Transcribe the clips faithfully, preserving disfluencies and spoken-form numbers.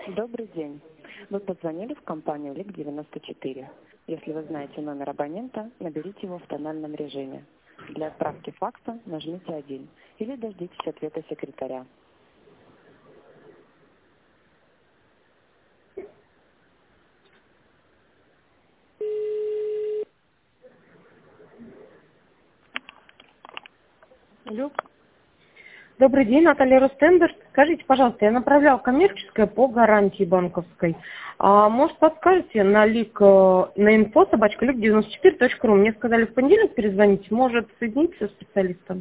Добрый день. Вы позвонили в компанию Лик девяносто четыре. Если вы знаете номер абонента, наберите его в тональном режиме. Для отправки факса нажмите один или дождитесь ответа секретаря. Алло. Добрый день, Наталья Ростендер. Скажите, пожалуйста, я направляла коммерческое по гарантии банковской. А, может, подскажете на лик, на инфо собачка лик девяносто четыре точка ру. Мне сказали в понедельник перезвонить. Может, соединиться со специалистом?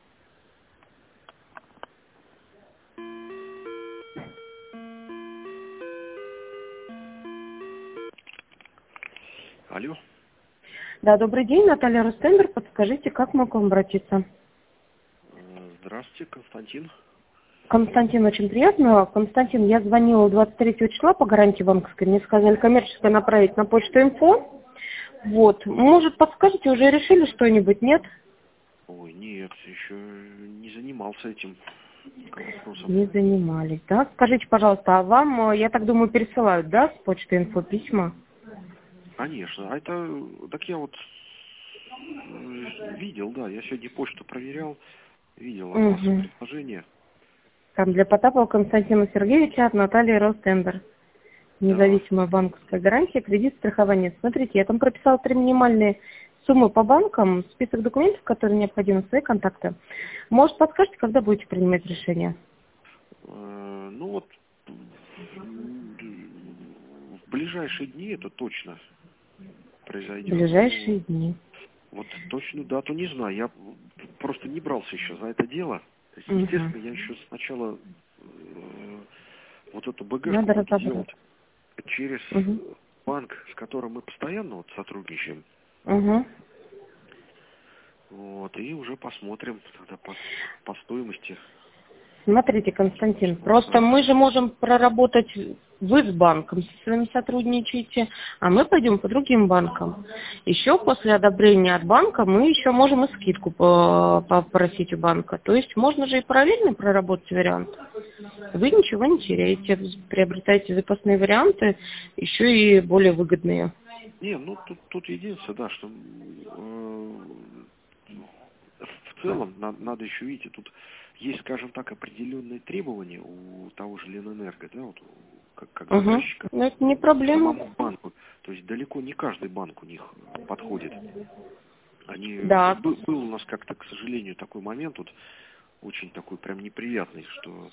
Алло. Да, добрый день, Наталья Ростендер. Подскажите, как могу обратиться? Здравствуйте, Константин. Константин, очень приятно. Константин, я звонила двадцать третьего числа по гарантии банковской. Мне сказали коммерческое направить на почту инфо. Вот. Может, подскажете, уже решили что-нибудь, нет? Ой, нет, еще не занимался этим вопросом. Не занимались, да? Скажите, пожалуйста, а вам, я так думаю, пересылают, да, с почты инфо письма? Конечно. А это, так я вот видел, да, я сегодня почту проверял, видел от вас Угу. предложение. Там для Потапова Константина Сергеевича от Натальи Ростендер. Независимая банковская гарантия, кредит, страхование. Смотрите, я там прописала три минимальные суммы по банкам, список документов, которые необходимы, свои контакты. Может, подскажете, когда будете принимать решение? Э, ну вот в ближайшие дни это точно В произойдет. ближайшие Ну, дни. вот точную дату не знаю. Я просто не брался еще за это дело. То есть, Угу. естественно, я еще сначала э, вот эту БГшку Надо буду разобрать. делать через Угу. банк, с которым мы постоянно вот сотрудничаем. Угу. Вот, и уже посмотрим тогда по, по стоимости. Смотрите, Константин, просто мы же можем проработать, вы с банком со своими сотрудничаете, а мы пойдем по другим банкам. Еще после одобрения от банка мы еще можем и скидку по- попросить у банка. То есть можно же и параллельно проработать вариант. Вы ничего не теряете, приобретаете запасные варианты, еще и более выгодные. Не, ну тут, тут единственное, да, что э, в целом на- надо еще, видите, тут есть, скажем так, определенные требования у того же Ленэнерго, да, вот у- как, как Угу. заказчика, Но это не к проблема. самому банку. То есть далеко не каждый банк у них подходит. Они, Да. был, был у нас как-то, к сожалению, такой момент, вот очень такой прям неприятный, что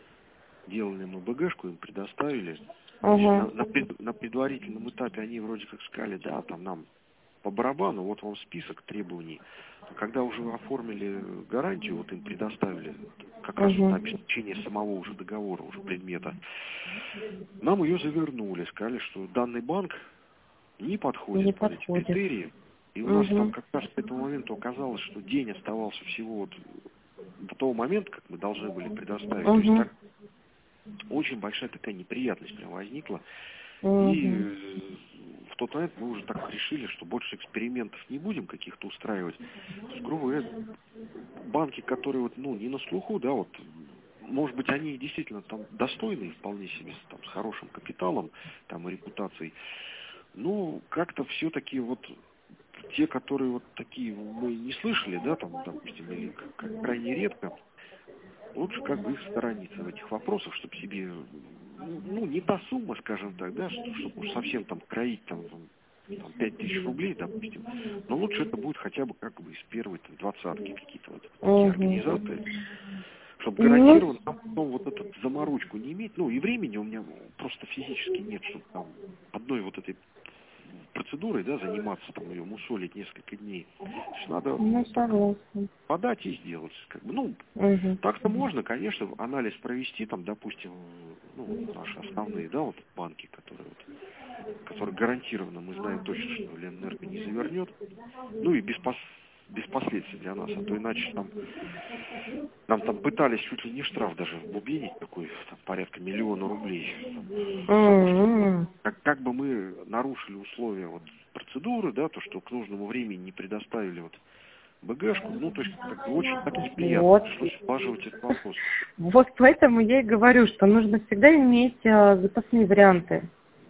делали мы БГшку, им предоставили. Значит, на, Угу. на, пред- на предварительном этапе они вроде как сказали, да, там нам по барабану, вот вам список требований. А когда уже оформили гарантию, вот им предоставили как раз вот Угу. обеспечение самого уже договора, уже предмета, нам ее завернули, сказали, что данный банк не подходит Не под эти подходит. критерии. И у нас там Угу. как раз к этому моменту оказалось, что день оставался всего вот до того момента, как мы должны были предоставить. То есть Угу. так очень большая такая неприятность прям возникла. И Угу. э, в тот момент мы уже так решили, что больше экспериментов не будем каких-то устраивать. То есть, грубо говоря, банки, которые вот, ну, не на слуху, да, вот, может быть, они действительно там достойные вполне себе, там, с хорошим капиталом, там, и репутацией. Ну, как-то все-таки вот те, которые вот такие мы не слышали, да, там, допустим, или как, как крайне редко, лучше как бы их сторониться в этих вопросах, чтобы себе, ну, не та сумма, скажем так, да, чтобы уж совсем там кроить там, там пять тысяч рублей, допустим, но лучше это будет хотя бы как бы из первой там, двадцатки какие-то вот такие Угу. организации, чтобы Ну, гарантированно там потом вот эту заморочку не иметь, ну и времени у меня просто физически нет, чтобы там одной вот этой процедурой, да, заниматься, там, ее мусолить несколько дней. То есть надо ну, так согласна. подать и сделать. Как бы, ну, Угу. так-то можно, конечно, анализ провести, там, допустим, ну, вот наши основные, да, вот банки, которые вот, которые гарантированно, мы знаем точно, что Ленэнерго не завернет, ну и без, пос, без последствий для нас, а то иначе там, нам там пытались чуть ли не штраф даже бубенить такой, там, порядка миллиона рублей, там, за то, что как, как бы мы нарушили условия вот процедуры, да, то, что к нужному времени не предоставили вот БГшку, ну, то есть, как бы очень так неприятно, Вот. пришлось улаживать этот вопрос. Вот поэтому я и говорю, что нужно всегда иметь а, запасные варианты.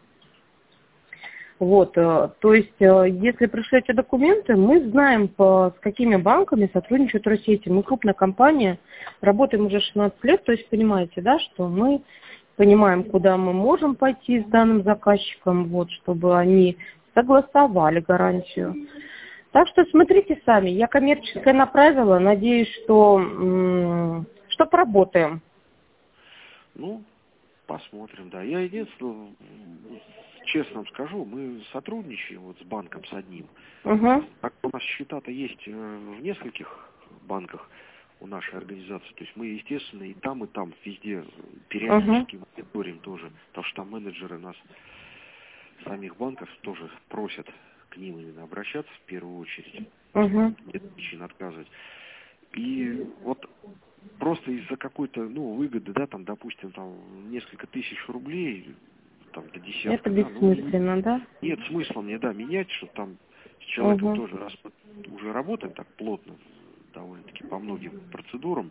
Вот, э, то есть, э, если пришлете документы, мы знаем, по, с какими банками сотрудничают Российти. Мы крупная компания, работаем уже шестнадцать лет, то есть, понимаете, да, что мы понимаем, куда мы можем пойти с данным заказчиком, вот, чтобы они согласовали гарантию. Так что смотрите сами, я коммерческое направила, надеюсь, что, м- что поработаем. Ну, посмотрим, да. Я единственное, честно вам скажу, мы сотрудничаем вот с банком, с одним. Угу. Так у нас счета-то есть в нескольких банках у нашей организации. То есть мы, естественно, и там, и там, везде периодически uh-huh. мониторим тоже. Потому что там менеджеры нас, самих банков, тоже просят к ним именно обращаться в первую очередь. Uh-huh. Нет причин отказывать. И вот просто из-за какой-то, ну, выгоды, да, там, допустим, там, несколько тысяч рублей, там, до десятка. Это да, бессмысленно, ну, да? Нет смысла мне, да, менять, что там с человеком Uh-huh. тоже, раз мы уже работаем так плотно, довольно-таки по многим процедурам,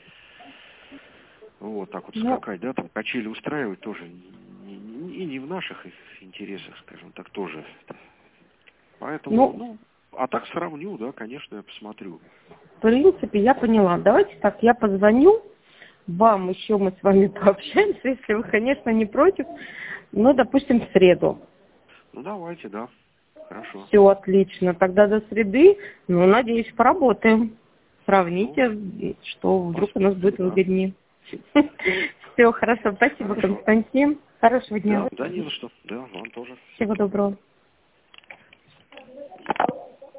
вот так вот скакать, да, там качели устраивать тоже не, не, и не в наших интересах, скажем так, тоже. Поэтому, ну, ну, а так сравню, да, конечно, я посмотрю. В принципе, я поняла. Давайте так, я позвоню вам, еще мы с вами пообщаемся, если вы, конечно, не против, ну, допустим, в среду. Ну, давайте, да, хорошо. Все отлично. Тогда до среды, ну, надеюсь, поработаем. Сравните, ну, что вдруг у нас будет выгоднее. Все, хорошо. Спасибо, Константин. Хорошего дня. Да, да, не за что. Да, вам тоже. Всего доброго.